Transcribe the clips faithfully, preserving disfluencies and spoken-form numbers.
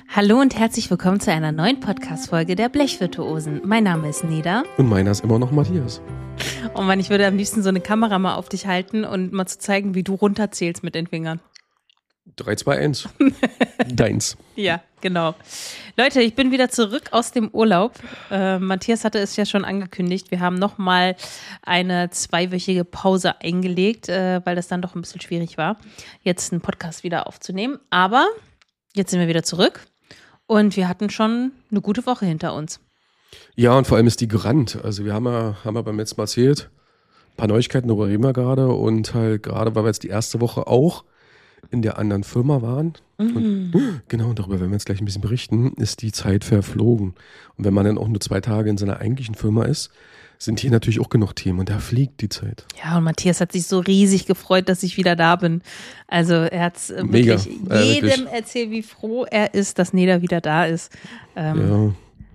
Hallo und herzlich willkommen zu einer neuen Podcast-Folge der Blechvirtuosen. Mein Name ist Neda. Und meiner ist immer noch Matthias. Oh Mann, ich würde am liebsten so eine Kamera mal auf dich halten und mal zu zeigen, wie du runterzählst mit den Fingern. drei, zwei, eins. Deins. Ja, genau. Leute, ich bin wieder zurück aus dem Urlaub. Äh, Matthias hatte es ja schon angekündigt. Wir haben nochmal eine zweiwöchige Pause eingelegt, äh, weil das dann doch ein bisschen schwierig war, jetzt einen Podcast wieder aufzunehmen. Aber jetzt sind wir wieder zurück und wir hatten schon eine gute Woche hinter uns. Ja, und vor allem ist die gerannt. Also wir haben ja, haben ja beim letzten Mal erzählt, ein paar Neuigkeiten, darüber reden wir gerade. Und halt gerade, weil wir jetzt die erste Woche auch in der anderen Firma waren. Mhm. Und, genau, darüber werden wir jetzt gleich ein bisschen berichten, ist die Zeit verflogen. Und wenn man dann auch nur zwei Tage in seiner eigentlichen Firma ist, sind hier natürlich auch genug Themen und da fliegt die Zeit. Ja, und Matthias hat sich so riesig gefreut, dass ich wieder da bin. Also er hat es wirklich Mega, jedem äh, wirklich. erzählt, wie froh er ist, dass Neda wieder da ist. Ähm,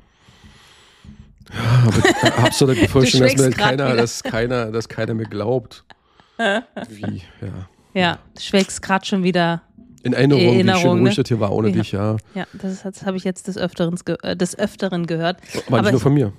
ja. Ja, aber hab's doch die Vorstellung, dass mir schwelgst grad keiner, wieder. dass keiner, dass keiner mir glaubt. Wie, ja. ja, du schwelgst gerade schon wieder. In Erinnerung, Erinnerung, wie schön ruhig ne? das hier war ohne Ja. dich, ja. Ja, das, das habe ich jetzt des Öfteren, ge äh, des Öfteren gehört. Aber, Aber nicht nur von mir.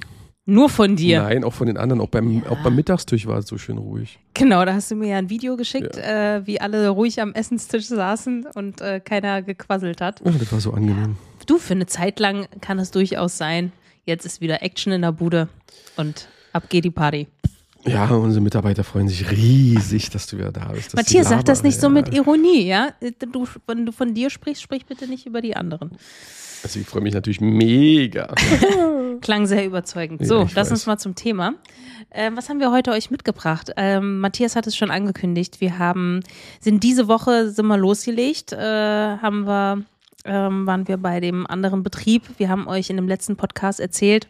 nur von dir. Nein, auch von den anderen. Auch beim, Ja. auch beim Mittagstisch war es so schön ruhig. Genau, da hast du mir ja ein Video geschickt, äh, wie alle ruhig am Essenstisch saßen und äh, keiner gequasselt hat. Ja, das war so angenehm. Du, für eine Zeit lang kann es durchaus sein. Jetzt ist wieder Action in der Bude und ab geht die Party. Ja, unsere Mitarbeiter freuen sich riesig, dass du wieder da bist. Matthias, sag das nicht so ja. mit Ironie, ja? Du, wenn du von dir sprichst, sprich bitte nicht über die anderen. Also ich freue mich natürlich mega. Klang sehr überzeugend. Ja, So, ich lass weiß. uns mal zum Thema. Ähm, was haben wir heute euch mitgebracht? Ähm, Matthias hat es schon angekündigt. Wir haben, sind diese Woche, sind wir losgelegt, äh, haben wir, ähm, waren wir bei dem anderen Betrieb. Wir haben euch in dem letzten Podcast erzählt,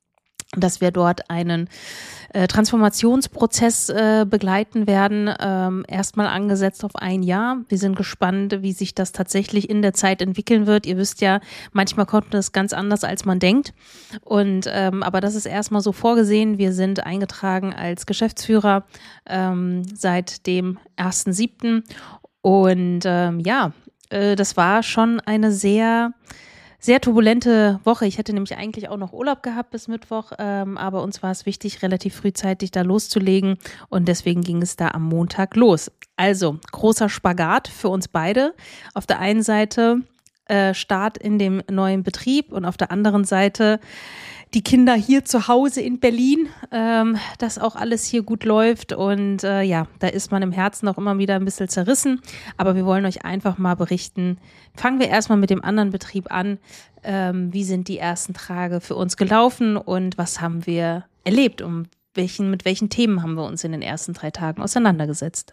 dass wir dort einen äh, Transformationsprozess äh, begleiten werden, ähm, erstmal angesetzt auf ein Jahr. Wir sind gespannt, wie sich das tatsächlich in der Zeit entwickeln wird. Ihr wisst ja, manchmal kommt das ganz anders, als man denkt. Und ähm, aber das ist erstmal so vorgesehen. Wir sind eingetragen als Geschäftsführer ähm, seit dem ersten siebten Und ähm, ja, äh, das war schon eine sehr Sehr turbulente Woche. Ich hätte nämlich eigentlich auch noch Urlaub gehabt bis Mittwoch, ähm, aber uns war es wichtig, relativ frühzeitig da loszulegen und deswegen ging es da am Montag los. Also, großer Spagat für uns beide. Auf der einen Seite äh, Start in dem neuen Betrieb und auf der anderen Seite die Kinder hier zu Hause in Berlin, ähm, dass auch alles hier gut läuft und äh, ja, da ist man im Herzen auch immer wieder ein bisschen zerrissen, aber wir wollen euch einfach mal berichten. Fangen wir erstmal mit dem anderen Betrieb an. Ähm, wie sind die ersten Tage für uns gelaufen und was haben wir erlebt? Um welchen, mit welchen Themen haben wir uns in den ersten drei Tagen auseinandergesetzt?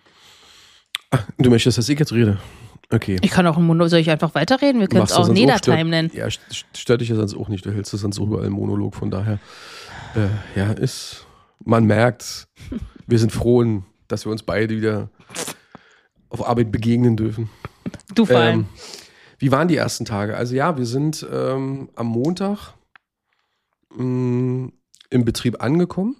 Ach, du möchtest, dass ich jetzt rede? Okay. Ich kann auch einen Monolog, soll ich einfach weiterreden? Wir können es Machst du auch sonst Neda-Time stört- nennen. Ja, st- stört dich ja sonst auch nicht. Du hältst es sonst auch überall einen Monolog. Von daher, äh, ja, ist, man merkt, wir sind froh, dass wir uns beide wieder auf Arbeit begegnen dürfen. Du vor allem. Ähm, wie waren die ersten Tage? Also ja, wir sind ähm, am Montag mh, im Betrieb angekommen,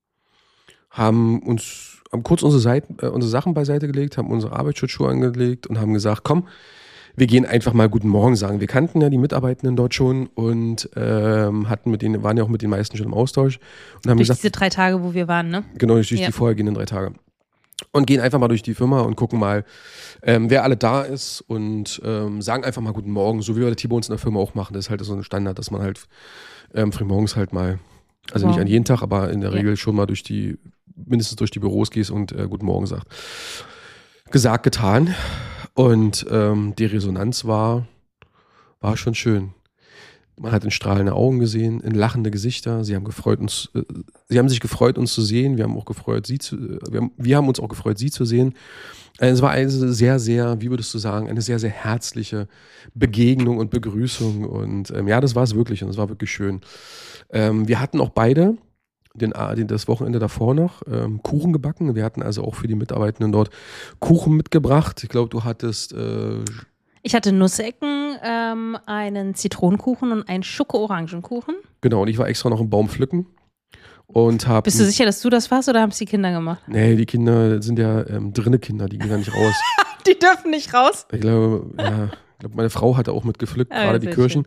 haben uns haben kurz unsere, Seiten, äh, unsere Sachen beiseite gelegt, haben unsere Arbeitsschutzschuhe angelegt und haben gesagt, komm, wir gehen einfach mal Guten Morgen sagen. Wir kannten ja die Mitarbeitenden dort schon und ähm, hatten mit denen, waren ja auch mit den meisten schon im Austausch und haben Durch gesagt, diese drei Tage, wo wir waren, ne? genau, durch Ja. die vorhergehenden drei Tage. Und gehen einfach mal durch die Firma und gucken mal, ähm, wer alle da ist und ähm, sagen einfach mal Guten Morgen, so wie wir das hier bei uns in der Firma auch machen. Das ist halt so ein Standard, dass man halt ähm, frühmorgens halt mal, also nicht Wow. an jeden Tag, aber in der Ja. Regel schon mal durch die, mindestens durch die Büros gehst und äh, Guten Morgen sagt. Gesagt, getan. Und ähm, die Resonanz war, war schon schön. Man hat in strahlende Augen gesehen, in lachende Gesichter. Sie haben gefreut uns, äh, sie haben sich gefreut, uns zu sehen. Wir haben auch gefreut, sie zu, äh, wir haben, wir haben uns auch gefreut, sie zu sehen. Äh, es war eine sehr, sehr, wie würdest du sagen, eine sehr, sehr herzliche Begegnung und Begrüßung. Und ähm, ja, das war es wirklich und es war wirklich schön. Ähm, wir hatten auch beide den, den, das Wochenende davor noch ähm, Kuchen gebacken. Wir hatten also auch für die Mitarbeitenden dort Kuchen mitgebracht. Ich glaube, du hattest äh, Ich hatte Nussecken, ähm, einen Zitronenkuchen und einen Schoko-Orangenkuchen. genau, und ich war extra noch im Baum pflücken und habe. Bist du sicher, dass du das warst oder haben es die Kinder gemacht? Nee, die Kinder sind ja ähm, drinne Kinder, die gehen ja nicht raus. Die dürfen nicht raus. Ich glaube, ja, glaube, meine Frau hatte auch mit gepflückt, Ah, gerade die sehr Kirschen.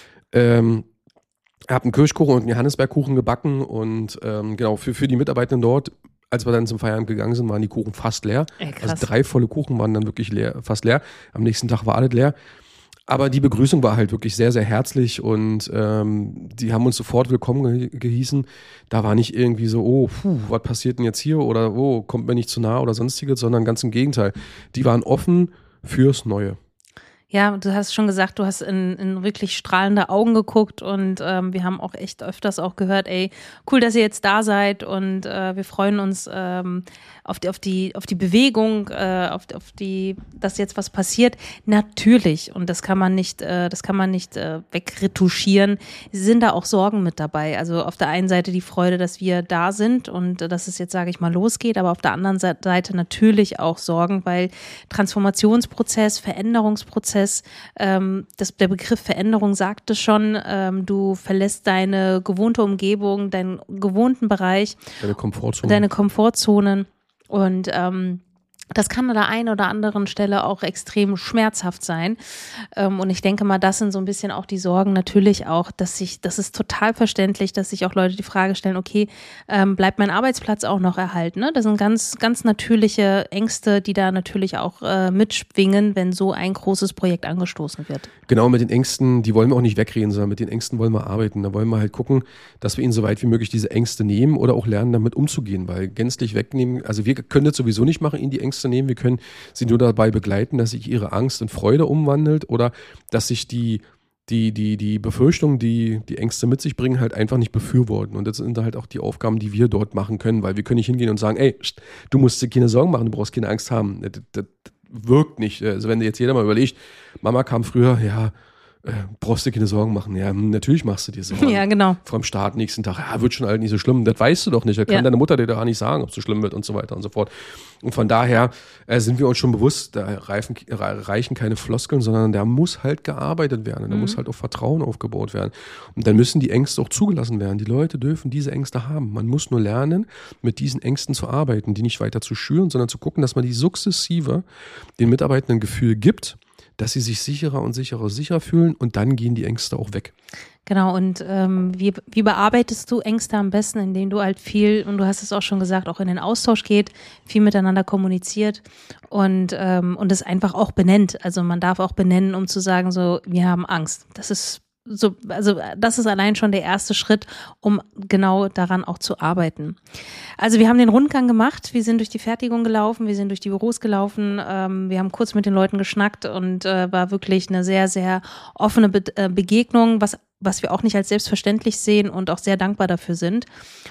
Ähm, ich habe einen Kirschkuchen und einen Johannisbeerkuchen gebacken und ähm, genau, für, für die Mitarbeitenden dort, als wir dann zum Feierabend gegangen sind, waren die Kuchen fast leer. Ey, krass. Also drei volle Kuchen waren dann wirklich leer, fast leer. Am nächsten Tag war alles leer. Aber die Begrüßung war halt wirklich sehr, sehr herzlich und ähm, die haben uns sofort willkommen ge- gehießen. Da war nicht irgendwie so, oh, puh, was passiert denn jetzt hier oder oh, kommt mir nicht zu nah oder sonstiges, sondern ganz im Gegenteil. Die waren offen fürs Neue. Ja, du hast schon gesagt, du hast in, in wirklich strahlende Augen geguckt und ähm, wir haben auch echt öfters auch gehört, ey, cool, dass ihr jetzt da seid und äh, wir freuen uns ähm, auf die, auf die, auf die Bewegung, äh, auf, auf die, dass jetzt was passiert. Natürlich, und das kann man nicht, äh, das kann man nicht äh, wegretuschieren, sind da auch Sorgen mit dabei. Also auf der einen Seite die Freude, dass wir da sind und äh, dass es jetzt, sage ich mal, losgeht, aber auf der anderen Seite natürlich auch Sorgen, weil Transformationsprozess, Veränderungsprozess, Ähm, das, der Begriff Veränderung sagt es schon, ähm, du verlässt deine gewohnte Umgebung, deinen gewohnten Bereich, Deine Komfortzone. deine Komfortzonen und ähm, das kann an der einen oder anderen Stelle auch extrem schmerzhaft sein. Ähm, und ich denke mal, das sind so ein bisschen auch die Sorgen natürlich auch, dass sich, das ist total verständlich, dass sich auch Leute die Frage stellen, okay, ähm, bleibt mein Arbeitsplatz auch noch erhalten? Ne? Das sind ganz, ganz natürliche Ängste, die da natürlich auch äh, mitschwingen, wenn so ein großes Projekt angestoßen wird. Genau, mit den Ängsten, die wollen wir auch nicht wegreden, sondern mit den Ängsten wollen wir arbeiten. Da wollen wir halt gucken, dass wir ihnen so weit wie möglich diese Ängste nehmen oder auch lernen, damit umzugehen, weil gänzlich wegnehmen, also wir können das sowieso nicht machen, ihnen die Ängste zu nehmen. Wir können sie nur dabei begleiten, dass sich ihre Angst in Freude umwandelt oder dass sich die, die, die, die Befürchtungen, die die Ängste mit sich bringen, halt einfach nicht befürworten. Und das sind halt auch die Aufgaben, die wir dort machen können, weil wir können nicht hingehen und sagen, ey, du musst dir keine Sorgen machen, du brauchst keine Angst haben. Das, das, das wirkt nicht. Also wenn jetzt jeder mal überlegt, Mama kam früher, ja, Äh, brauchst du keine Sorgen machen. Ja, natürlich machst du dir Sorgen. Ja, genau. Vor dem Start nächsten Tag, ja, wird schon halt nicht so schlimm. Das weißt du doch nicht. Das kann Ja. deine Mutter dir doch auch nicht sagen, ob es so schlimm wird und so weiter und so fort. Und von daher äh, sind wir uns schon bewusst, da reifen, reichen keine Floskeln, sondern da muss halt gearbeitet werden. Da Mhm. muss halt auch Vertrauen aufgebaut werden. Und dann müssen die Ängste auch zugelassen werden. Die Leute dürfen diese Ängste haben. Man muss nur lernen, mit diesen Ängsten zu arbeiten, die nicht weiter zu schüren, sondern zu gucken, dass man die sukzessive den Mitarbeitenden ein Gefühl gibt, dass sie sich sicherer und sicherer sicher fühlen und dann gehen die Ängste auch weg. Genau, und ähm, wie, wie bearbeitest du Ängste am besten, indem du halt viel, und du hast es auch schon gesagt, auch in den Austausch geht, viel miteinander kommuniziert und, ähm, und es einfach auch benennt. Also man darf auch benennen, um zu sagen, so, wir haben Angst. Das ist so, also das ist allein schon der erste Schritt, um genau daran auch zu arbeiten. Also wir haben den Rundgang gemacht, wir sind durch die Fertigung gelaufen, wir sind durch die Büros gelaufen, ähm, wir haben kurz mit den Leuten geschnackt und äh, war wirklich eine sehr, sehr offene Be- äh, Begegnung, was, was wir auch nicht als selbstverständlich sehen und auch sehr dankbar dafür sind.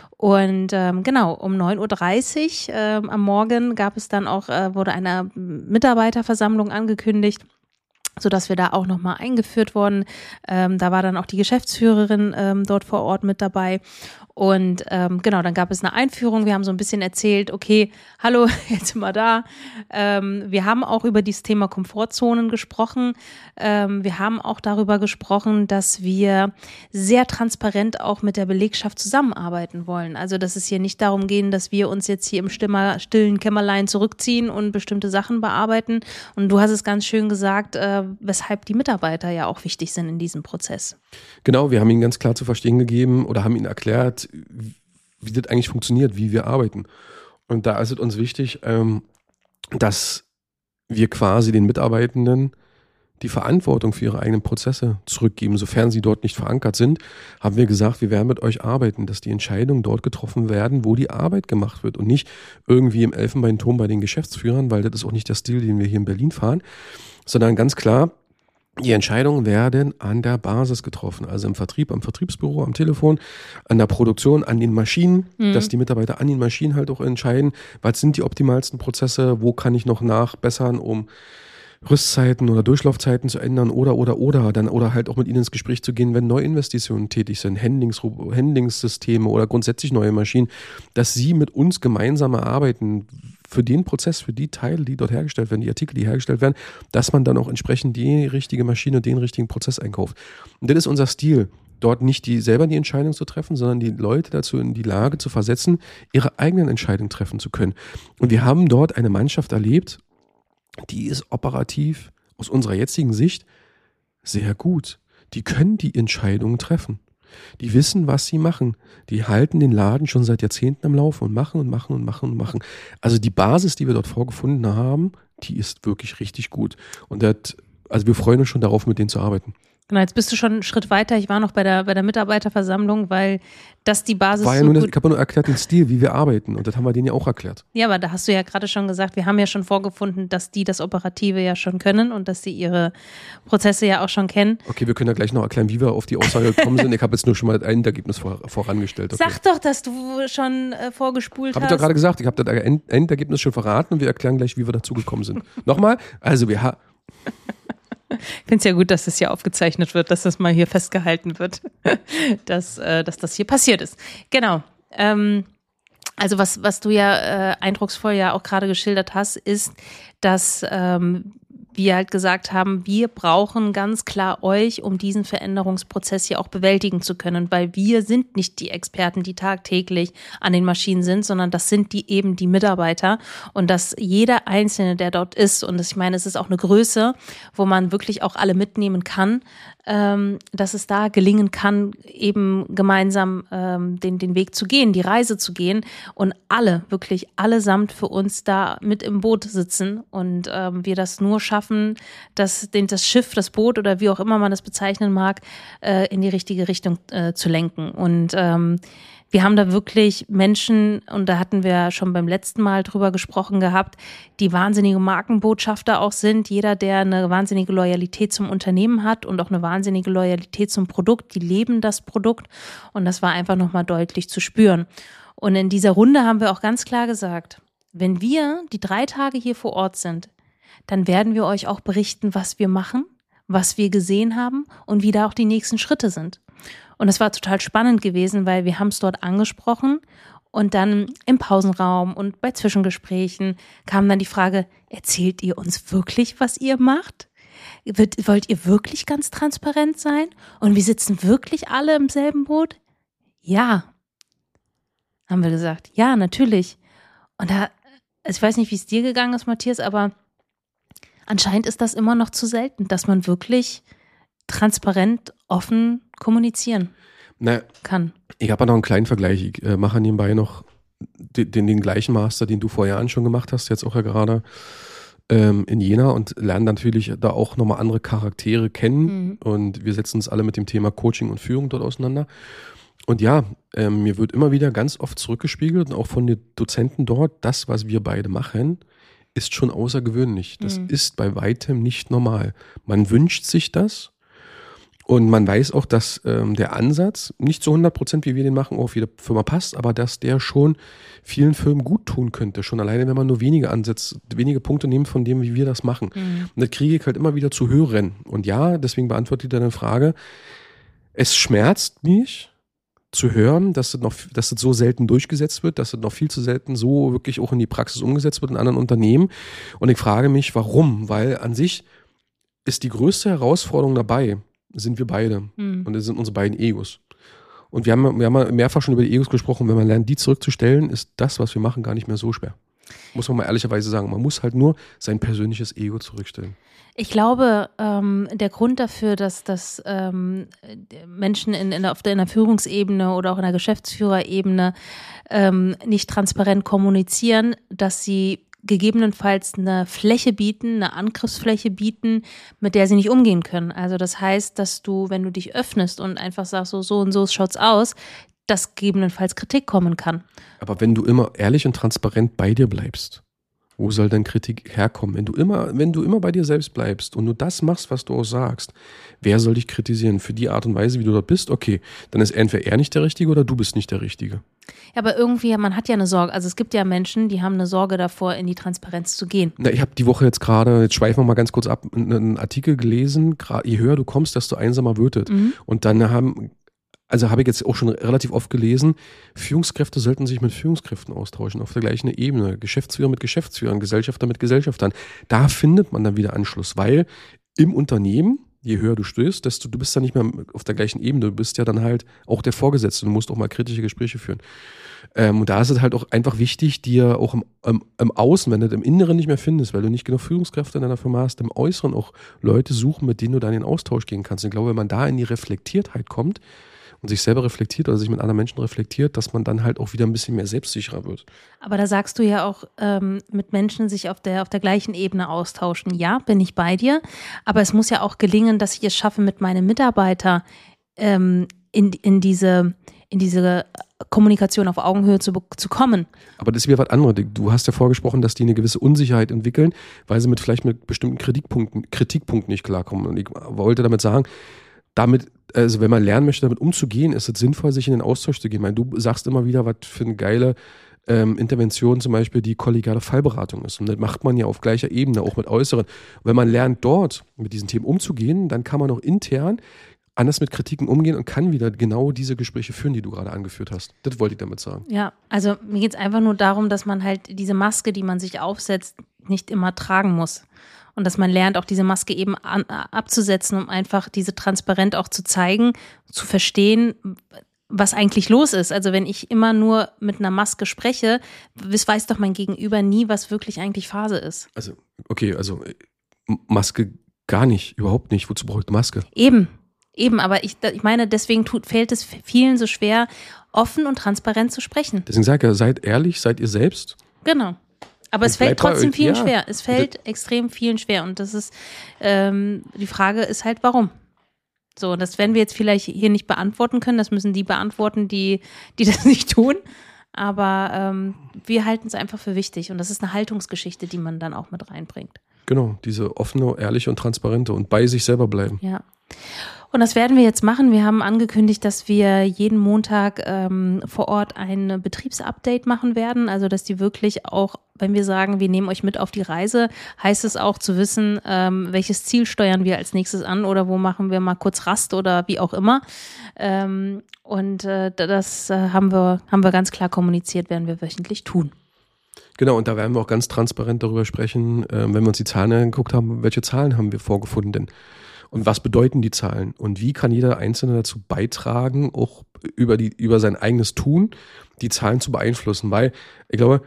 Und ähm, genau, um neun Uhr dreißig ähm, am Morgen gab es dann auch, äh, wurde eine Mitarbeiterversammlung angekündigt, sodass wir da auch nochmal eingeführt wurden. Ähm, da war dann auch die Geschäftsführerin ähm, dort vor Ort mit dabei. Und ähm, genau, dann gab es eine Einführung. Wir haben so ein bisschen erzählt, okay, hallo, jetzt sind wir da. Ähm, wir haben auch über dieses Thema Komfortzonen gesprochen. Ähm, wir haben auch darüber gesprochen, dass wir sehr transparent auch mit der Belegschaft zusammenarbeiten wollen. Also, dass es hier nicht darum geht, dass wir uns jetzt hier im Stimmer, stillen Kämmerlein zurückziehen und bestimmte Sachen bearbeiten. Und du hast es ganz schön gesagt, äh, weshalb die Mitarbeiter ja auch wichtig sind in diesem Prozess. Genau, wir haben ihnen ganz klar zu verstehen gegeben oder haben ihnen erklärt, wie das eigentlich funktioniert, wie wir arbeiten. Und da ist es uns wichtig, ähm, dass wir quasi den Mitarbeitenden die Verantwortung für ihre eigenen Prozesse zurückgeben. Sofern sie dort nicht verankert sind, haben wir gesagt, wir werden mit euch arbeiten, dass die Entscheidungen dort getroffen werden, wo die Arbeit gemacht wird und nicht irgendwie im Elfenbeinturm bei den Geschäftsführern, weil das ist auch nicht der Stil, den wir hier in Berlin fahren, sondern ganz klar, die Entscheidungen werden an der Basis getroffen, also im Vertrieb, am Vertriebsbüro, am Telefon, an der Produktion, an den Maschinen, mhm. dass die Mitarbeiter an den Maschinen halt auch entscheiden, was sind die optimalsten Prozesse, wo kann ich noch nachbessern, um Rüstzeiten oder Durchlaufzeiten zu ändern oder, oder, oder, dann, oder halt auch mit ihnen ins Gespräch zu gehen, wenn Neuinvestitionen tätig sind, Handlings, Handlingssysteme oder grundsätzlich neue Maschinen, dass sie mit uns gemeinsam erarbeiten, für den Prozess, für die Teile, die dort hergestellt werden, die Artikel, die hergestellt werden, dass man dann auch entsprechend die richtige Maschine und den richtigen Prozess einkauft. Und das ist unser Stil, dort nicht die, selber die Entscheidung zu treffen, sondern die Leute dazu in die Lage zu versetzen, ihre eigenen Entscheidungen treffen zu können. Und wir haben dort eine Mannschaft erlebt, die ist operativ aus unserer jetzigen Sicht sehr gut. Die können die Entscheidungen treffen. Die wissen, was sie machen. Die halten den Laden schon seit Jahrzehnten am Laufen und machen und machen und machen und machen. Also die Basis, die wir dort vorgefunden haben, die ist wirklich richtig gut. Und das, also wir freuen uns schon darauf, mit denen zu arbeiten. Genau, jetzt bist du schon einen Schritt weiter. Ich war noch bei der, bei der Mitarbeiterversammlung, weil das die Basis war ja so nur, gut... Ich habe nur erklärt den Stil, wie wir arbeiten. Und das haben wir denen ja auch erklärt. Ja, aber da hast du ja gerade schon gesagt, wir haben ja schon vorgefunden, dass die das Operative ja schon können und dass sie ihre Prozesse ja auch schon kennen. Okay, wir können ja gleich noch erklären, wie wir auf die Aussage gekommen sind. Ich habe jetzt nur schon mal das Endergebnis vor, vorangestellt. Okay. Sag doch, dass du schon äh, vorgespult hab hast. Habe ich doch gerade gesagt. Ich habe das Endergebnis schon verraten und wir erklären gleich, wie wir dazu gekommen sind. Nochmal, also wir haben... Ich finde es ja gut, dass das hier aufgezeichnet wird, dass das mal hier festgehalten wird, dass, äh, dass das hier passiert ist. Genau. Ähm, also was, was du ja äh, eindrucksvoll ja auch gerade geschildert hast, ist, dass ähm, wir halt gesagt haben, wir brauchen ganz klar euch, um diesen Veränderungsprozess hier auch bewältigen zu können, weil wir sind nicht die Experten, die tagtäglich an den Maschinen sind, sondern das sind die eben die Mitarbeiter und dass jeder Einzelne, der dort ist, und das, ich meine, es ist auch eine Größe, wo man wirklich auch alle mitnehmen kann, ähm, dass es da gelingen kann, eben gemeinsam ähm, den, den Weg zu gehen, die Reise zu gehen und alle, wirklich allesamt für uns da mit im Boot sitzen und ähm, wir das nur schaffen, dass den, das Schiff, das Boot oder wie auch immer man das bezeichnen mag, äh, in die richtige Richtung äh, zu lenken. Und ähm, wir haben da wirklich Menschen, und da hatten wir schon beim letzten Mal drüber gesprochen gehabt, die wahnsinnige Markenbotschafter auch sind. Jeder, der eine wahnsinnige Loyalität zum Unternehmen hat und auch eine wahnsinnige Loyalität zum Produkt, die leben das Produkt. Und das war einfach nochmal deutlich zu spüren. Und in dieser Runde haben wir auch ganz klar gesagt, wenn wir die drei Tage hier vor Ort sind, dann werden wir euch auch berichten, was wir machen, was wir gesehen haben und wie da auch die nächsten Schritte sind. Und es war total spannend gewesen, weil wir haben es dort angesprochen und dann im Pausenraum und bei Zwischengesprächen kam dann die Frage, erzählt ihr uns wirklich, was ihr macht? Wollt ihr wirklich ganz transparent sein? Und wir sitzen wirklich alle im selben Boot? Ja, haben wir gesagt. Ja, natürlich. Und da, also ich weiß nicht, wie es dir gegangen ist, Matthias, aber anscheinend ist das immer noch zu selten, dass man wirklich transparent, offen kommunizieren Na, kann. Ich habe ja noch einen kleinen Vergleich. Ich äh, mache nebenbei noch den, den, den gleichen Master, den du vor Jahren schon gemacht hast, jetzt auch ja gerade ähm, in Jena und lerne natürlich da auch nochmal andere Charaktere kennen. Mhm. Und wir setzen uns alle mit dem Thema Coaching und Führung dort auseinander. Und ja, ähm, mir wird immer wieder ganz oft zurückgespiegelt und auch von den Dozenten dort, das, was wir beide machen, ist schon außergewöhnlich. Das mhm. ist bei weitem nicht normal. Man wünscht sich das. Und man weiß auch, dass ähm, der Ansatz nicht zu hundert Prozent, wie wir den machen, auf jede Firma passt, aber dass der schon vielen Firmen gut tun könnte. Schon alleine, wenn man nur wenige Ansätze, wenige Punkte nimmt von dem, wie wir das machen. Mhm. Und das kriege ich halt immer wieder zu hören. Und ja, deswegen beantwortet ihr deine Frage. Es schmerzt mich zu hören, dass das noch, dass das so selten durchgesetzt wird, dass das noch viel zu selten so wirklich auch in die Praxis umgesetzt wird in anderen Unternehmen. Und ich frage mich, warum? Weil an sich ist die größte Herausforderung dabei, sind wir beide. Mhm. Und das sind unsere beiden Egos. Und wir haben, wir haben mehrfach schon über die Egos gesprochen. Wenn man lernt, die zurückzustellen, ist das, was wir machen, gar nicht mehr so schwer. Muss man mal ehrlicherweise sagen. Man muss halt nur sein persönliches Ego zurückstellen. Ich glaube, ähm, der Grund dafür, dass, dass ähm, Menschen in, in, auf der, in der Führungsebene oder auch in der Geschäftsführerebene ähm, nicht transparent kommunizieren, dass sie gegebenenfalls eine Fläche bieten, eine Angriffsfläche bieten, mit der sie nicht umgehen können. Also das heißt, dass du, wenn du dich öffnest und einfach sagst, so, so und so schaut's aus, dass gegebenenfalls Kritik kommen kann. Aber wenn du immer ehrlich und transparent bei dir bleibst, wo soll denn Kritik herkommen? Wenn du immer, wenn du immer bei dir selbst bleibst und nur das machst, was du auch sagst, wer soll dich kritisieren? Für die Art und Weise, wie du dort bist, okay, dann ist entweder er nicht der Richtige oder du bist nicht der Richtige. Ja, aber irgendwie, man hat ja eine Sorge, also es gibt ja Menschen, die haben eine Sorge davor, in die Transparenz zu gehen. Na, ich habe die Woche jetzt gerade, jetzt schweifen wir mal ganz kurz ab, einen Artikel gelesen, je höher du kommst, desto einsamer wird es. Mhm. Und dann haben, also habe ich jetzt auch schon relativ oft gelesen, Führungskräfte sollten sich mit Führungskräften austauschen, auf der gleichen Ebene, Geschäftsführer mit Geschäftsführern, Gesellschafter mit Gesellschaftern. Da findet man dann wieder Anschluss, weil im Unternehmen je höher du stößt, desto du bist dann nicht mehr auf der gleichen Ebene. Du bist ja dann halt auch der Vorgesetzte. Du musst auch mal kritische Gespräche führen. Ähm, und da ist es halt auch einfach wichtig, dir auch im, im, im Außen, wenn du das im Inneren nicht mehr findest, weil du nicht genug Führungskräfte in deiner Firma hast, im Äußeren auch Leute suchen, mit denen du dann in den Austausch gehen kannst. Ich glaube, wenn man da in die Reflektiertheit kommt und sich selber reflektiert oder sich mit anderen Menschen reflektiert, dass man dann halt auch wieder ein bisschen mehr selbstsicherer wird. Aber da sagst du ja auch, ähm, mit Menschen sich auf der, auf der gleichen Ebene austauschen. Ja, bin ich bei dir. Aber es muss ja auch gelingen, dass ich es schaffe, mit meinem Mitarbeiter ähm, in, in diese, in diese Kommunikation auf Augenhöhe zu, zu kommen. Aber das ist wieder was anderes. Du hast ja vorgesprochen, dass die eine gewisse Unsicherheit entwickeln, weil sie mit vielleicht mit bestimmten Kritikpunkten, Kritikpunkten nicht klarkommen. Und ich wollte damit sagen, damit, also wenn man lernen möchte, damit umzugehen, ist es sinnvoll, sich in den Austausch zu gehen. Ich meine, du sagst immer wieder, was für eine geile ähm, Intervention zum Beispiel die kollegiale Fallberatung ist. Und das macht man ja auf gleicher Ebene, auch mit Äußeren. Und wenn man lernt, dort mit diesen Themen umzugehen, dann kann man auch intern anders mit Kritiken umgehen und kann wieder genau diese Gespräche führen, die du gerade angeführt hast. Das wollte ich damit sagen. Ja, also mir geht es einfach nur darum, dass man halt diese Maske, die man sich aufsetzt, nicht immer tragen muss. Und dass man lernt, auch diese Maske eben an, abzusetzen, um einfach diese transparent auch zu zeigen, zu verstehen, was eigentlich los ist. Also wenn ich immer nur mit einer Maske spreche, weiß doch mein Gegenüber nie, was wirklich eigentlich Phase ist. Also, okay, also Maske gar nicht, überhaupt nicht. Wozu brauche ich eine Maske? Eben, eben, aber ich, ich meine, deswegen tut, fällt es vielen so schwer, offen und transparent zu sprechen. Deswegen sage ich ja, seid ehrlich, seid ihr selbst. Genau. Aber Und es fällt bleibt bei trotzdem euch, vielen ja. schwer. Es fällt extrem vielen schwer. Und das ist, ähm, die Frage ist halt, warum? So, das werden wir jetzt vielleicht hier nicht beantworten können. Das müssen die beantworten, die, die das nicht tun. Aber ähm, wir halten es einfach für wichtig. Und das ist eine Haltungsgeschichte, die man dann auch mit reinbringt. Genau, diese offene, ehrliche und transparente und bei sich selber bleiben. Ja. Und das werden wir jetzt machen. Wir haben angekündigt, dass wir jeden Montag ähm, vor Ort ein Betriebsupdate machen werden. Also, dass die wirklich auch, wenn wir sagen, wir nehmen euch mit auf die Reise, heißt es auch zu wissen, ähm, welches Ziel steuern wir als nächstes an oder wo machen wir mal kurz Rast oder wie auch immer. Ähm, und äh, das äh, haben wir, haben wir ganz klar kommuniziert, werden wir wöchentlich tun. Genau, und da werden wir auch ganz transparent darüber sprechen, äh, wenn wir uns die Zahlen angeguckt haben, welche Zahlen haben wir vorgefunden denn? Und was bedeuten die Zahlen? Und wie kann jeder Einzelne dazu beitragen, auch über, die, über sein eigenes Tun die Zahlen zu beeinflussen? Weil ich glaube,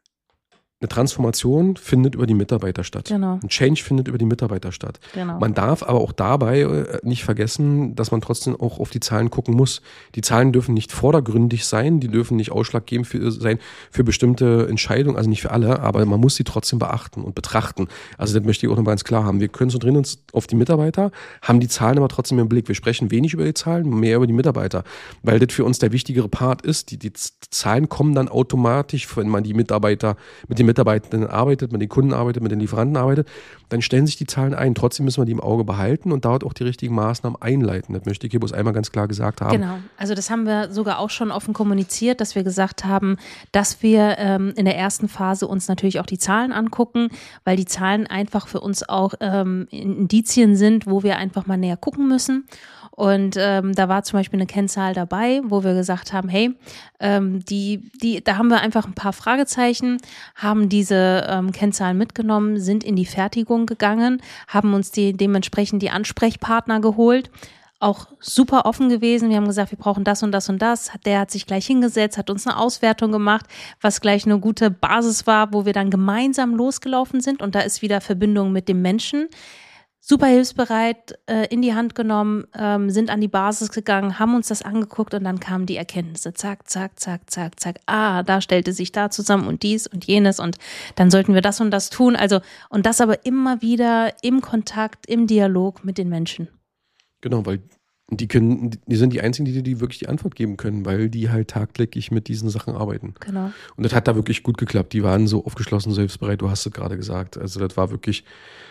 eine Transformation findet über die Mitarbeiter statt. Genau. Ein Change findet über die Mitarbeiter statt. Genau. Man darf aber auch dabei nicht vergessen, dass man trotzdem auch auf die Zahlen gucken muss. Die Zahlen dürfen nicht vordergründig sein, die dürfen nicht ausschlaggebend für, sein für bestimmte Entscheidungen, also nicht für alle, aber man muss sie trotzdem beachten und betrachten. Also das möchte ich auch noch ganz klar haben. Wir konzentrieren uns auf die Mitarbeiter, haben die Zahlen aber trotzdem im Blick. Wir sprechen wenig über die Zahlen, mehr über die Mitarbeiter, weil das für uns der wichtigere Part ist. Die, die Zahlen kommen dann automatisch, wenn man die Mitarbeiter mit den Mitarbeitenden arbeitet, mit den Kunden arbeitet, mit den Lieferanten arbeitet, dann stellen sich die Zahlen ein. Trotzdem müssen wir die im Auge behalten und dort auch die richtigen Maßnahmen einleiten. Das möchte ich hier bloß einmal ganz klar gesagt haben. Genau, also das haben wir sogar auch schon offen kommuniziert, dass wir gesagt haben, dass wir ähm, in der ersten Phase uns natürlich auch die Zahlen angucken, weil die Zahlen einfach für uns auch ähm, Indizien sind, wo wir einfach mal näher gucken müssen. Und ähm, da war zum Beispiel eine Kennzahl dabei, wo wir gesagt haben, hey, ähm, die, die, da haben wir einfach ein paar Fragezeichen, haben diese ähm, Kennzahlen mitgenommen, sind in die Fertigung gegangen, haben uns die dementsprechend die Ansprechpartner geholt, auch super offen gewesen. Wir haben gesagt, wir brauchen das und das und das. Der hat sich gleich hingesetzt, hat uns eine Auswertung gemacht, was gleich eine gute Basis war, wo wir dann gemeinsam losgelaufen sind. Und da ist wieder Verbindung mit dem Menschen. Super hilfsbereit, äh, in die Hand genommen, ähm, sind an die Basis gegangen, haben uns das angeguckt und dann kamen die Erkenntnisse. Zack, zack, zack, zack, zack. Ah, da stellte sich da zusammen und dies und jenes und dann sollten wir das und das tun. Also, und das aber immer wieder im Kontakt, im Dialog mit den Menschen. Genau, weil die können, die sind die einzigen, die dir die wirklich die Antwort geben können, weil die halt tagtäglich mit diesen Sachen arbeiten. Genau. Und das hat da wirklich gut geklappt. Die waren so aufgeschlossen, so hilfsbereit, du hast es gerade gesagt. Also das war wirklich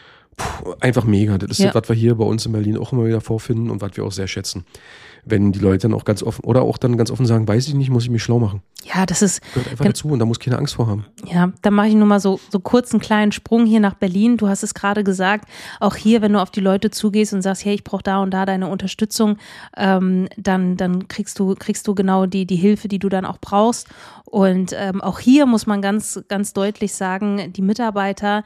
puh, einfach mega. Das ist Ja. das, was wir hier bei uns in Berlin auch immer wieder vorfinden und was wir auch sehr schätzen. Wenn die Leute dann auch ganz offen oder auch dann ganz offen sagen, weiß ich nicht, muss ich mich schlau machen. Ja, das ist, Gehört einfach dazu und da muss keine Angst vor haben. ja, da mache ich nur mal so, so kurz einen kleinen Sprung hier nach Berlin. Du hast es gerade gesagt, auch hier, wenn du auf die Leute zugehst und sagst, hey, ich brauche da und da deine Unterstützung, ähm, dann, dann kriegst du, kriegst du genau die, die Hilfe, die du dann auch brauchst. Und ähm, auch hier muss man ganz, ganz deutlich sagen, die Mitarbeiter,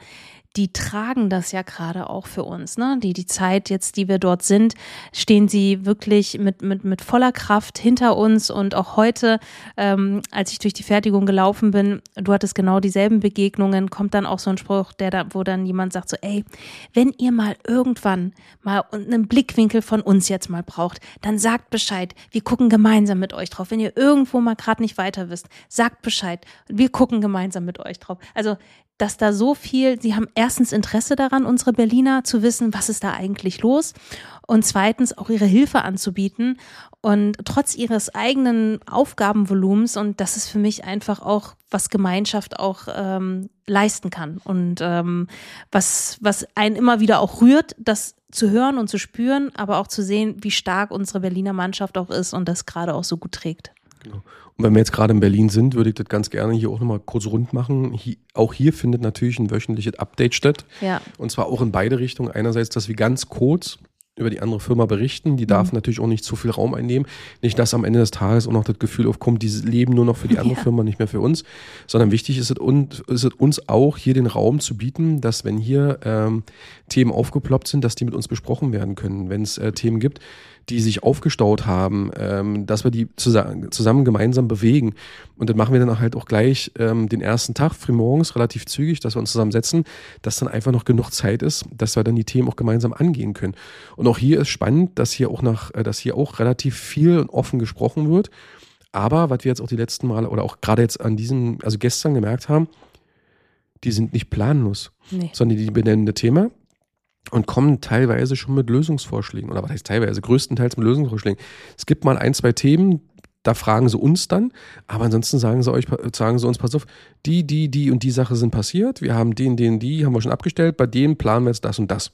die tragen das ja gerade auch für uns, ne? Die, die Zeit jetzt, die wir dort sind, stehen sie wirklich mit, mit, mit voller Kraft hinter uns und auch heute, ähm, als ich durch die Fertigung gelaufen bin, du hattest genau dieselben Begegnungen, kommt dann auch so ein Spruch, der da, wo dann jemand sagt so, ey, wenn ihr mal irgendwann mal einen Blickwinkel von uns jetzt mal braucht, dann sagt Bescheid, wir gucken gemeinsam mit euch drauf. Wenn ihr irgendwo mal gerade nicht weiter wisst, sagt Bescheid, wir gucken gemeinsam mit euch drauf. Also dass da so viel, sie haben erstens Interesse daran, unsere Berliner zu wissen, was ist da eigentlich los und zweitens auch ihre Hilfe anzubieten und trotz ihres eigenen Aufgabenvolumens und das ist für mich einfach auch, was Gemeinschaft auch ähm, leisten kann und ähm, was, was einen immer wieder auch rührt, das zu hören und zu spüren, aber auch zu sehen, wie stark unsere Berliner Mannschaft auch ist und das gerade auch so gut trägt. Genau. Und wenn wir jetzt gerade in Berlin sind, würde ich das ganz gerne hier auch nochmal kurz rund machen. Hier, auch hier findet natürlich ein wöchentliches Update statt. Ja. Und zwar auch in beide Richtungen. Einerseits, dass wir ganz kurz über die andere Firma berichten. Die darf mhm. natürlich auch nicht zu viel Raum einnehmen. Nicht, dass am Ende des Tages auch noch das Gefühl aufkommt, die leben nur noch für die andere ja. Firma, nicht mehr für uns. Sondern wichtig ist es, uns, ist es uns auch, hier den Raum zu bieten, dass wenn hier ähm, Themen aufgeploppt sind, dass die mit uns besprochen werden können. Wenn es äh, Themen gibt, die sich aufgestaut haben, ähm, dass wir die zusammen, zusammen gemeinsam bewegen. Und das machen wir dann halt auch gleich ähm, den ersten Tag, frühmorgens, relativ zügig, dass wir uns zusammensetzen, dass dann einfach noch genug Zeit ist, dass wir dann die Themen auch gemeinsam angehen können. Und auch hier ist spannend, dass hier auch nach, dass hier auch relativ viel und offen gesprochen wird. Aber was wir jetzt auch die letzten Male oder auch gerade jetzt an diesem, also gestern gemerkt haben, die sind nicht planlos, nee. sondern die benennen das Thema und kommen teilweise schon mit Lösungsvorschlägen. Oder was heißt teilweise? Größtenteils mit Lösungsvorschlägen. Es gibt mal ein, zwei Themen, da fragen sie uns dann, aber ansonsten sagen sie euch, sagen sie uns, pass auf, die, die, die und die Sache sind passiert, wir haben den, den, die, haben wir schon abgestellt, bei denen planen wir jetzt das und das.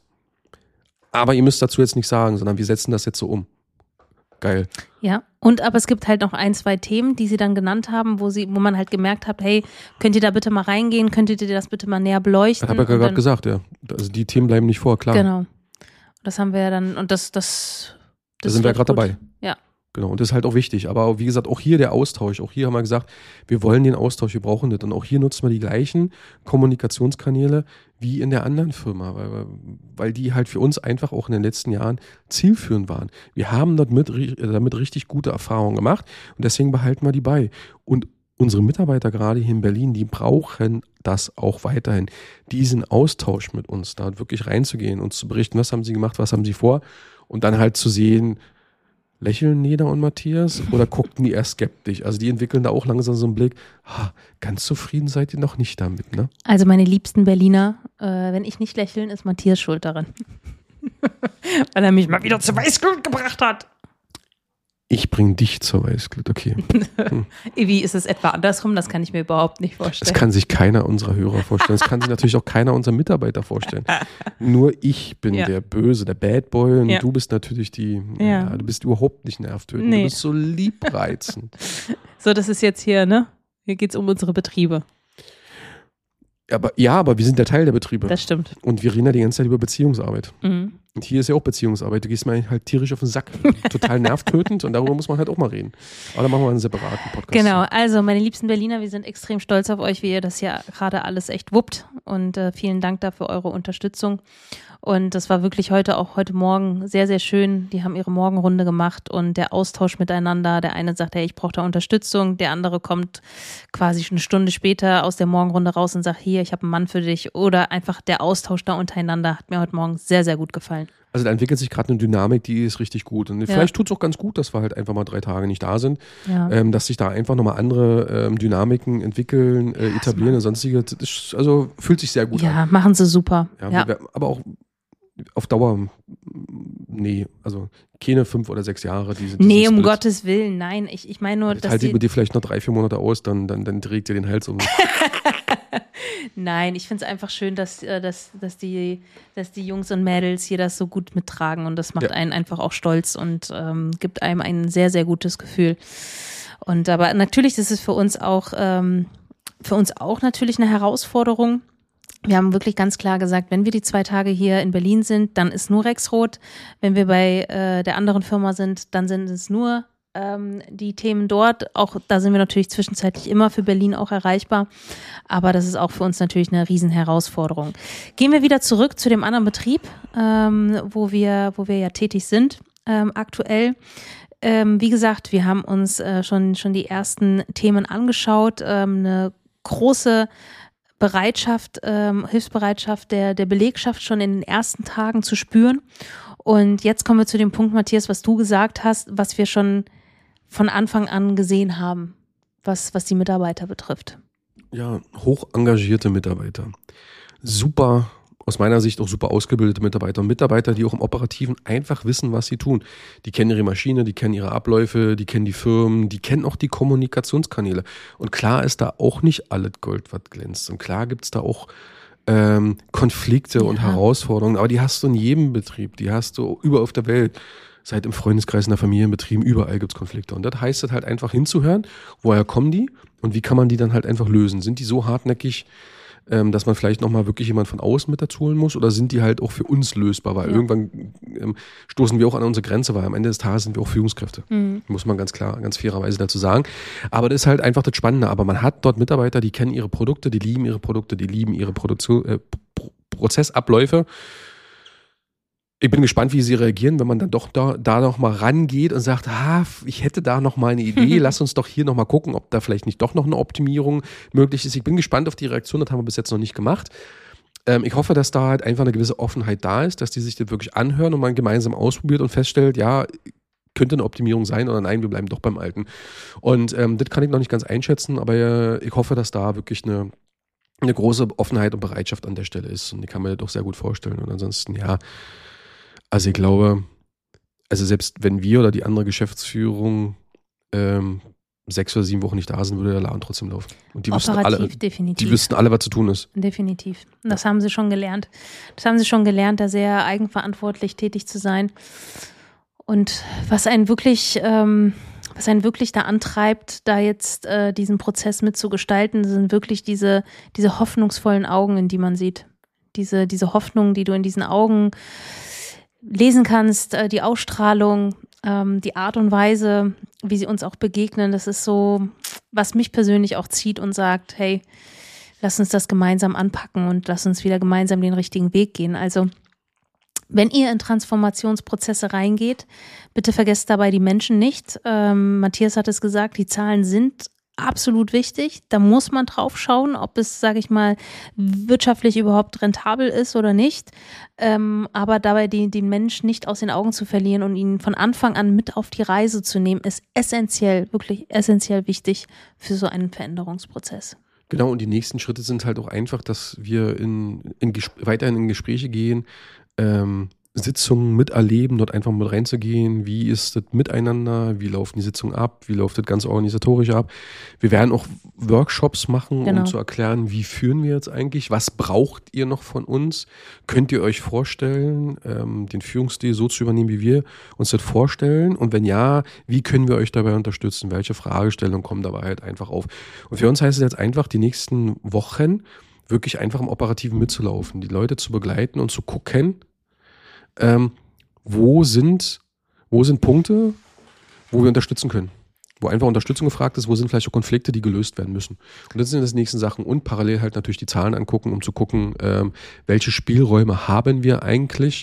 Aber ihr müsst dazu jetzt nicht sagen, sondern wir setzen das jetzt so um. Geil. Ja, und aber es gibt halt noch ein, zwei Themen, die sie dann genannt haben, wo sie, wo man halt gemerkt hat, hey, könnt ihr da bitte mal reingehen, könntet ihr das bitte mal näher beleuchten? Das habe ich ja gerade gesagt, ja. Also die Themen bleiben nicht vor, klar. Genau. Das haben wir ja dann, und das, das, das da sind wir ja gerade dabei. Ja. Genau, und das ist halt auch wichtig. Aber wie gesagt, auch hier der Austausch. Auch hier haben wir gesagt, wir wollen den Austausch, wir brauchen das. Und auch hier nutzen wir die gleichen Kommunikationskanäle wie in der anderen Firma, weil, weil die halt für uns einfach auch in den letzten Jahren zielführend waren. Wir haben damit, damit richtig gute Erfahrungen gemacht und deswegen behalten wir die bei. Und unsere Mitarbeiter gerade hier in Berlin, die brauchen das auch weiterhin. Diesen Austausch mit uns, da wirklich reinzugehen und zu berichten, was haben sie gemacht, was haben sie vor und dann halt zu sehen, lächeln Neda und Matthias oder guckten die eher skeptisch? Also die entwickeln da auch langsam so einen Blick, ah, ganz zufrieden seid ihr noch nicht damit, ne? Also meine liebsten Berliner, äh, wenn ich nicht lächeln, ist Matthias schuld daran. Weil er mich mal wieder zu Weißglut gebracht hat. Ich bring dich zur Weißglut, okay. Hm. Wie ist es etwa andersrum? Das kann ich mir überhaupt nicht vorstellen. Das kann sich keiner unserer Hörer vorstellen. Das kann sich natürlich auch keiner unserer Mitarbeiter vorstellen. Nur ich bin ja. der Böse, der Bad Boy und ja. du bist natürlich die, ja. Ja, du bist überhaupt nicht nervtötend. Nee. Du bist so liebreizend. So, das ist jetzt hier, ne? Hier geht's um unsere Betriebe. Aber, ja, aber wir sind der Teil der Betriebe. Das stimmt. Und wir reden ja die ganze Zeit über Beziehungsarbeit. Mhm. Und hier ist ja auch Beziehungsarbeit. Du gehst mir halt tierisch auf den Sack. Total nervtötend und darüber muss man halt auch mal reden. Aber dann machen wir einen separaten Podcast. Genau, also meine liebsten Berliner, wir sind extrem stolz auf euch, wie ihr das ja gerade alles echt wuppt. Und äh, vielen Dank dafür eure Unterstützung. Und das war wirklich heute, auch heute Morgen, sehr, sehr schön. Die haben ihre Morgenrunde gemacht und der Austausch miteinander. Der eine sagt, hey, ich brauche da Unterstützung. Der andere kommt quasi schon eine Stunde später aus der Morgenrunde raus und sagt, hier, ich habe einen Mann für dich. Oder einfach der Austausch da untereinander hat mir heute Morgen sehr, sehr gut gefallen. Also da entwickelt sich gerade eine Dynamik, die ist richtig gut. Und vielleicht ja. tut es auch ganz gut, dass wir halt einfach mal drei Tage nicht da sind. Ja. Ähm, dass sich da einfach nochmal andere ähm, Dynamiken entwickeln, äh, etablieren und sonstige. Das ist, also fühlt sich sehr gut ja, an. Ja, machen sie super. Ja, ja. Wir, aber auch auf Dauer, nee, also keine fünf oder sechs Jahre. Diese, nee, um Split. Gottes Willen, nein. Ich, ich meine nur, das dass haltet mit dir vielleicht noch drei, vier Monate aus, dann, dann, dann trägt ihr den Hals um. Nein, ich finde es einfach schön, dass, dass, dass, die, dass die Jungs und Mädels hier das so gut mittragen und das macht ja. einen einfach auch stolz und ähm, gibt einem ein sehr, sehr gutes Gefühl. Und aber natürlich ist es für uns auch, ähm, für uns auch natürlich eine Herausforderung. Wir haben wirklich ganz klar gesagt, wenn wir die zwei Tage hier in Berlin sind, dann ist nur Rexroth. Wenn wir bei äh, der anderen Firma sind, dann sind es nur ähm, die Themen dort, auch da sind wir natürlich zwischenzeitlich immer für Berlin auch erreichbar, aber das ist auch für uns natürlich eine Riesenherausforderung. Gehen wir wieder zurück zu dem anderen Betrieb, ähm, wo wir, wo wir ja tätig sind ähm, aktuell. Ähm, wie gesagt, wir haben uns äh, schon, schon die ersten Themen angeschaut, ähm, eine große Bereitschaft, ähm, Hilfsbereitschaft der, der Belegschaft schon in den ersten Tagen zu spüren. Und jetzt kommen wir zu dem Punkt, Matthias, was du gesagt hast, was wir schon von Anfang an gesehen haben, was, was die Mitarbeiter betrifft. Ja, hoch engagierte Mitarbeiter. Super, aus meiner Sicht auch super ausgebildete Mitarbeiter und Mitarbeiter, die auch im Operativen einfach wissen, was sie tun. Die kennen ihre Maschine, die kennen ihre Abläufe, die kennen die Firmen, die kennen auch die Kommunikationskanäle. Und klar ist da auch nicht alles Gold, was glänzt. Und klar gibt's da auch ähm, Konflikte ja. und Herausforderungen, aber die hast du in jedem Betrieb, die hast du überall auf der Welt. Seit im Freundeskreis, in der Familienbetrieben, überall gibt's Konflikte. Und das heißt es halt einfach hinzuhören, woher kommen die und wie kann man die dann halt einfach lösen? Sind die so hartnäckig, ähm, dass man vielleicht nochmal wirklich jemand von außen mit dazu holen muss, oder sind die halt auch für uns lösbar? Weil ja. irgendwann ähm, stoßen wir auch an unsere Grenze, weil am Ende des Tages sind wir auch Führungskräfte. Mhm. Muss man ganz klar, ganz fairerweise dazu sagen. Aber das ist halt einfach das Spannende. Aber man hat dort Mitarbeiter, die kennen ihre Produkte, die lieben ihre Produkte, die lieben ihre Produktion, äh, Prozessabläufe. Ich bin gespannt, wie sie reagieren, wenn man dann doch da, da noch mal rangeht und sagt, ah, ich hätte da noch mal eine Idee, lass uns doch hier noch mal gucken, ob da vielleicht nicht doch noch eine Optimierung möglich ist. Ich bin gespannt auf die Reaktion, das haben wir bis jetzt noch nicht gemacht. Ähm, ich hoffe, dass da halt einfach eine gewisse Offenheit da ist, dass die sich das wirklich anhören und man gemeinsam ausprobiert und feststellt, ja, könnte eine Optimierung sein oder nein, wir bleiben doch beim Alten. Und ähm, das kann ich noch nicht ganz einschätzen, aber äh, ich hoffe, dass da wirklich eine, eine große Offenheit und Bereitschaft an der Stelle ist. Und ich kann mir das doch sehr gut vorstellen. Und ansonsten, ja, also ich glaube, also selbst wenn wir oder die andere Geschäftsführung ähm, sechs oder sieben Wochen nicht da sind, würde der Laden trotzdem laufen. Und die wüssten alle, definitiv. die wüssten alle, was zu tun ist. Definitiv. Und das haben sie schon gelernt. Das haben sie schon gelernt, da sehr eigenverantwortlich tätig zu sein. Und was einen wirklich, ähm, was einen wirklich da antreibt, da jetzt äh, diesen Prozess mitzugestalten, sind wirklich diese, diese hoffnungsvollen Augen, in die man sieht. Diese, diese Hoffnung, die du in diesen Augen lesen kannst, äh, die Ausstrahlung, ähm, die Art und Weise, wie sie uns auch begegnen, das ist so, was mich persönlich auch zieht und sagt, hey, lass uns das gemeinsam anpacken und lass uns wieder gemeinsam den richtigen Weg gehen. Also wenn ihr in Transformationsprozesse reingeht, bitte vergesst dabei die Menschen nicht. Ähm, Matthias hat es gesagt, die Zahlen sind absolut wichtig. Da muss man drauf schauen, ob es, sage ich mal, wirtschaftlich überhaupt rentabel ist oder nicht. Ähm, aber dabei die, den Menschen nicht aus den Augen zu verlieren und ihn von Anfang an mit auf die Reise zu nehmen, ist essentiell, wirklich essentiell wichtig für so einen Veränderungsprozess. Genau, und die nächsten Schritte sind halt auch einfach, dass wir in, in Gesp- weiterhin in Gespräche gehen, ähm, Sitzungen miterleben, dort einfach mit reinzugehen. Wie ist das miteinander? Wie laufen die Sitzungen ab? Wie läuft das ganze organisatorisch ab? Wir werden auch Workshops machen, genau. um zu erklären, wie führen wir jetzt eigentlich? Was braucht ihr noch von uns? Könnt ihr euch vorstellen, ähm, den Führungsstil so zu übernehmen, wie wir uns das vorstellen? Und wenn ja, wie können wir euch dabei unterstützen? Welche Fragestellungen kommen dabei halt einfach auf? Und für uns heißt es jetzt einfach, die nächsten Wochen wirklich einfach im Operativen mitzulaufen, die Leute zu begleiten und zu gucken, Ähm, wo sind, wo sind Punkte, wo wir unterstützen können? Wo einfach Unterstützung gefragt ist, wo sind vielleicht auch Konflikte, die gelöst werden müssen. Und das sind das nächsten Sachen. Und parallel halt natürlich die Zahlen angucken, um zu gucken, ähm, welche Spielräume haben wir eigentlich,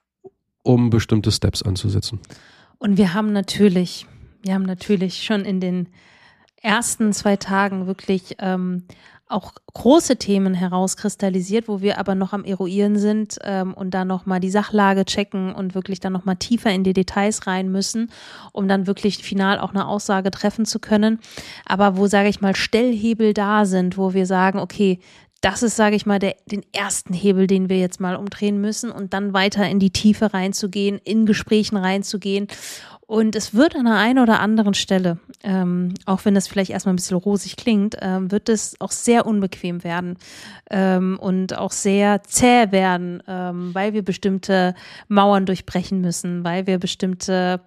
um bestimmte Steps anzusetzen. Und wir haben natürlich, wir haben natürlich schon in den ersten zwei Tagen wirklich ähm, auch große Themen herauskristallisiert, wo wir aber noch am Eruieren sind ähm, und dann nochmal die Sachlage checken und wirklich dann nochmal tiefer in die Details rein müssen, um dann wirklich final auch eine Aussage treffen zu können. Aber wo, sage ich mal, Stellhebel da sind, wo wir sagen, okay, das ist, sage ich mal, der, den ersten Hebel, den wir jetzt mal umdrehen müssen und dann weiter in die Tiefe reinzugehen, in Gesprächen reinzugehen. Und es wird an der einen oder anderen Stelle, ähm, auch wenn das vielleicht erstmal ein bisschen rosig klingt, ähm, wird es auch sehr unbequem werden ähm, und auch sehr zäh werden, ähm, weil wir bestimmte Mauern durchbrechen müssen, weil wir bestimmte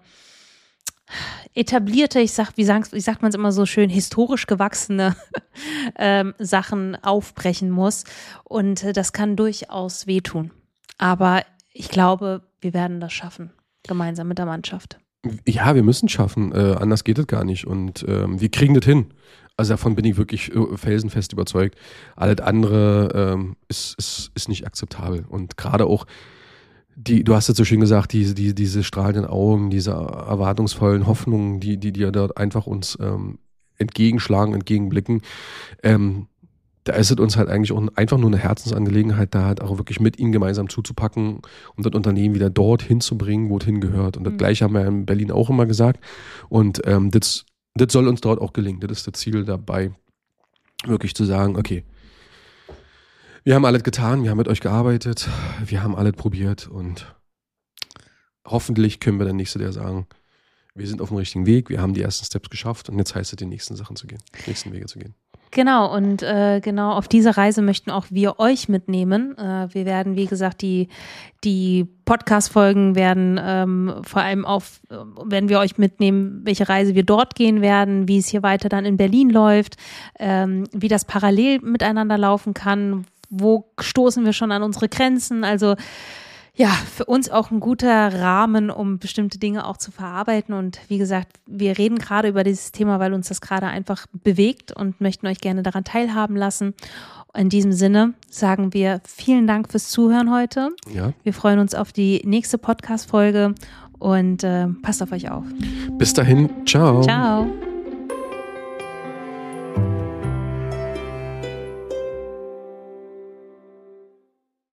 etablierte, ich sag, wie sagt, wie sagt man es immer so schön, historisch gewachsene ähm, Sachen aufbrechen muss. Und äh, das kann durchaus wehtun. Aber ich glaube, wir werden das schaffen, gemeinsam mit der Mannschaft. Ja, wir müssen es schaffen. Äh, anders geht es gar nicht. Und ähm, wir kriegen das hin. Also davon bin ich wirklich felsenfest überzeugt. Alles andere ähm, ist, ist, ist nicht akzeptabel. Und gerade auch, die, du hast es so schön gesagt, diese, die, diese strahlenden Augen, diese erwartungsvollen Hoffnungen, die, die, die ja dort einfach uns ähm, entgegenschlagen, entgegenblicken. Ähm, da ist es uns halt eigentlich auch einfach nur eine Herzensangelegenheit, da halt auch wirklich mit ihnen gemeinsam zuzupacken und das Unternehmen wieder dorthin zu bringen, wo es hingehört. Und das mhm. Gleiche haben wir in Berlin auch immer gesagt. Und ähm, das, das soll uns dort auch gelingen. Das ist das Ziel dabei, wirklich zu sagen, okay, wir haben alles getan, wir haben mit euch gearbeitet, wir haben alles probiert und hoffentlich können wir der Nächste, der sagen, wir sind auf dem richtigen Weg, wir haben die ersten Steps geschafft und jetzt heißt es, die nächsten Sachen zu gehen, die nächsten Wege zu gehen. Genau, und äh, genau auf diese Reise möchten auch wir euch mitnehmen. Äh, wir werden, wie gesagt, die, die Podcast-Folgen werden ähm, vor allem auf, äh, werden wir euch mitnehmen, welche Reise wir dort gehen werden, wie es hier weiter dann in Berlin läuft, ähm, wie das parallel miteinander laufen kann, wo stoßen wir schon an unsere Grenzen, also ja, für uns auch ein guter Rahmen, um bestimmte Dinge auch zu verarbeiten. Und wie gesagt, wir reden gerade über dieses Thema, weil uns das gerade einfach bewegt und möchten euch gerne daran teilhaben lassen. In diesem Sinne sagen wir vielen Dank fürs Zuhören heute. Ja. Wir freuen uns auf die nächste Podcast-Folge und äh, passt auf euch auf. Bis dahin, ciao. Ciao.